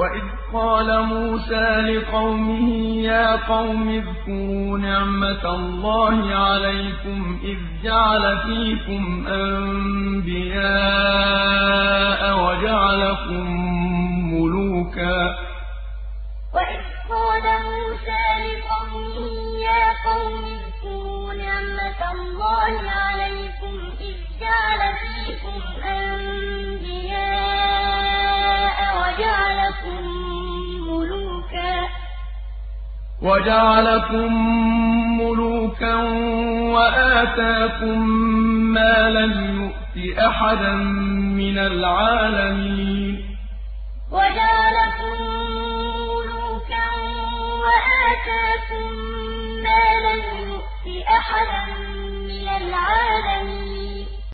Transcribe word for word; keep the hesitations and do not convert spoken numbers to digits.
وَإِذْ قَالَ مُوسَىٰ لِقَوْمِهِ يَا قَوْمِ اذْكُرُوا نِعْمَةَ اللَّهِ عَلَيْكُمْ إِذْ جَعَلَ فِيكُمْ أَنبِيَاءَ وَجَعَلَكُم مُّلُوكًا ۚ وَإِذْ قَالَ مُوسَىٰ لِقَوْمِهِ يَا قَوْمِ اذْكُرُوا نِعْمَةَ اللَّهِ عَلَيْكُمْ إِذْ جَعَلَ فِيكُمْ أَنبِيَاءَ وَجَعَلَكُم وَجَعَلَكُم مُّلُوكًا وَآتَاكُم مَّا لَمْ يُؤْتِ أَحَدًا مِّنَ الْعَالَمِينَ وَجَعَلَكُم مُّلُوكًا وَآتَاكُم مَّا لَمْ يُؤْتِ أَحَدًا مِّنَ الْعَالَمِينَ